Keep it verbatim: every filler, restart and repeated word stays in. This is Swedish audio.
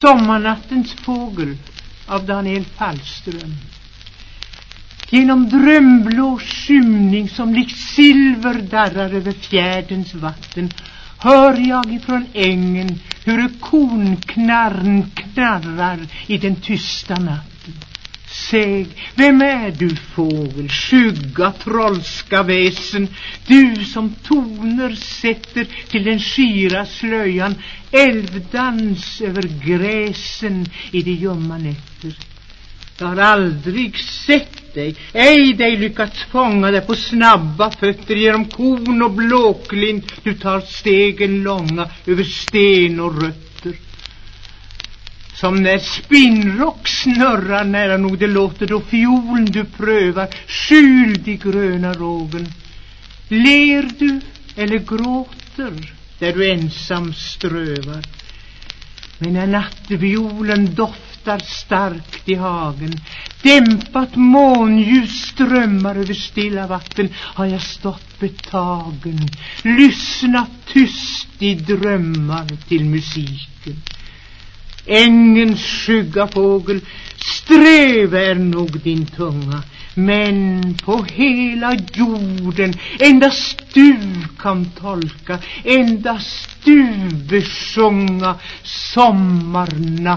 Sommarnattens fågel av Daniel Fallström. Genom drömblå skymning som likt silver darrar över fjärdens vatten hör jag ifrån ängen hur kornknarren knarrar i den tysta natten. Säg, vem är du fågel, skygga trollska väsen, du som toner sätter till den skira slöjan, älvdans över gräsen i de ljumma nätter. Jag har aldrig sett dig, ej dig lyckats fånga dig på snabba fötter genom korn och blåklint. Du tar stegen långa över sten och rötter. Som när spinnrock snurrar nära nog det låter då fiolen du prövar skyld i gröna rågen. Ler du eller gråter där du ensam strövar? Men när nattviolen doftar starkt i hagen, dämpat månljus strömmar över stilla vatten, har jag stått betagen, lyssnat tyst i drömmar till musiken. Ängens skygga fågel, sträv är nog din tunga, men på hela jorden endast du kan tolka, endast du besjunga sommarnatt.